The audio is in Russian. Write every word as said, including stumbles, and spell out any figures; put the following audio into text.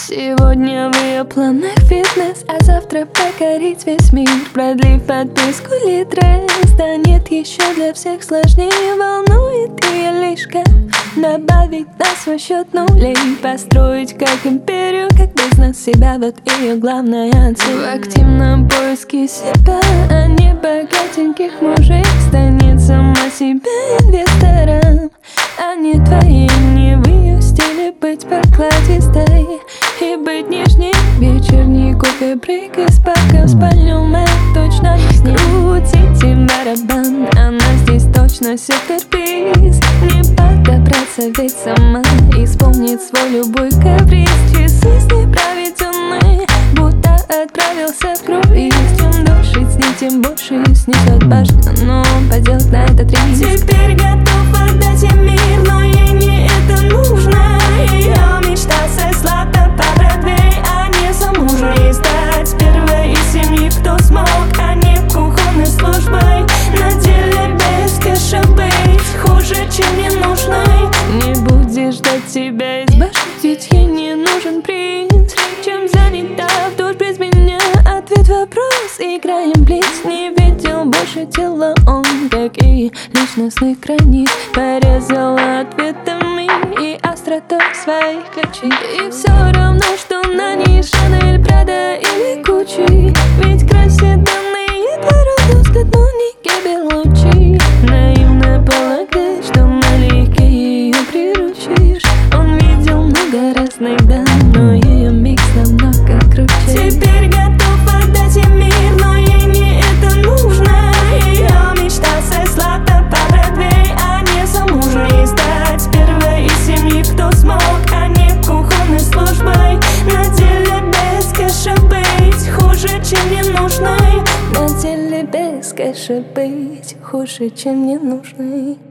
Сегодня в ее планах фитнес, а завтра покорить весь мир. Продлив подписку литры, станет еще для всех сложнее. Волнует ее лишь как добавить на свой счет нулей. Построить как империю, как бизнес себя, вот ее главная цель. В активном поиске себя, а не богатеньких мужей. Станет сама себя инвестором, а не твоей. Не в ее стиле быть покладистой и быть нежней. Вечерний кофе, брейк из парка в спальню, мэр точно не с ним. Крутите барабан, она здесь точно сюрприз. Не подобраться, ведь сама исполнит свой любой каприз. Часы с ней проведены, будто отправился в круиз. Чем дольше с ней, тем больше снесет башню, но поделать на этот риск. Теперь готов отдать ей мир, но ей не это нужно. Ее мечта сослаться по Бродвей, а не замужней. Стать первой из семьи, кто смог, а не кухонной службой. На деле без кэша быть хуже, чем ненужной. Не будет ждать тебя из башни, ведь ей не нужен принц. Чем занята вдоль без меня? Ответ вопрос, играем блиц. Не видел больше тела он, как и личностных границ. Порезала ответами и остротой своих ключей. И все равно, что на ней Шанель, Прада или Гуччи. Ведь красе данные двору взгляд, но не Гебелучи. Наивно полагать, что налегке ее приручишь. Он видел много разных дам, но ее микс намного круче. Теперь готов отдать ей мир, но ей не это нужно. Ее мечта сослаться по Бродвей, а не замужней. Стать первой из семьи, кто смог, а не кухонной службой. На деле без кэша быть хуже, чем ненужной. На деле без кэша быть хуже, чем ненужной.